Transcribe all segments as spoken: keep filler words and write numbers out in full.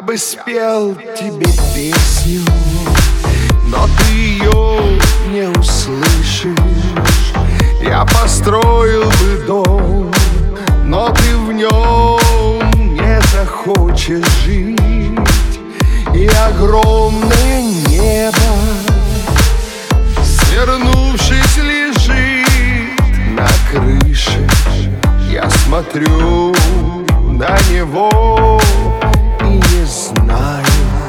бы спел тебе песню, но ты ее не услышишь. Я построил бы дом, но ты в нем не захочешь жить. И огромное небо, свернувшись, лежит на крыше. Я смотрю на него и не знаю,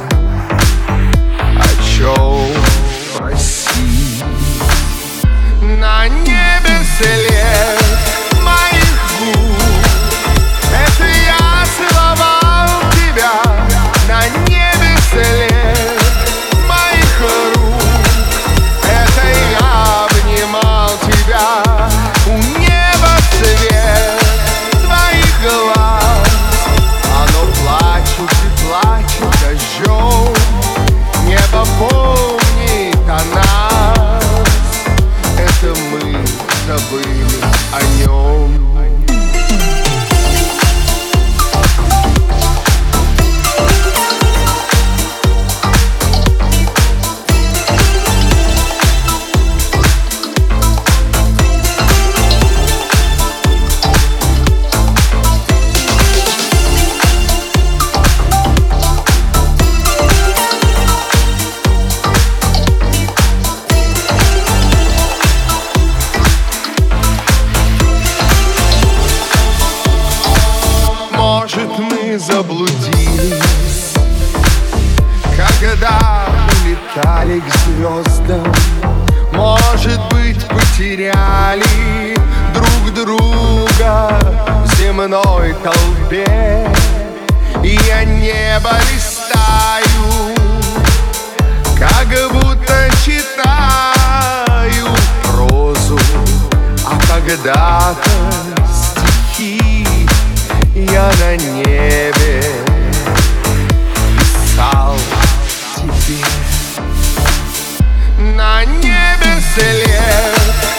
о чем просить. На небе след моих губ, это я целовал тебя. На небе след моих рук, это я обнимал тебя. У неба цвет твоих глаз, оно плачет и плачет дождем. Небо помнит о нас, это мы забыли о нем. Может, мы заблудились, когда улетали к звездам. Может быть, потеряли друг друга в земной толпе. И я небо листаю, как будто читаю прозу, а когда-то стихи я на небе писал тебе. На небе след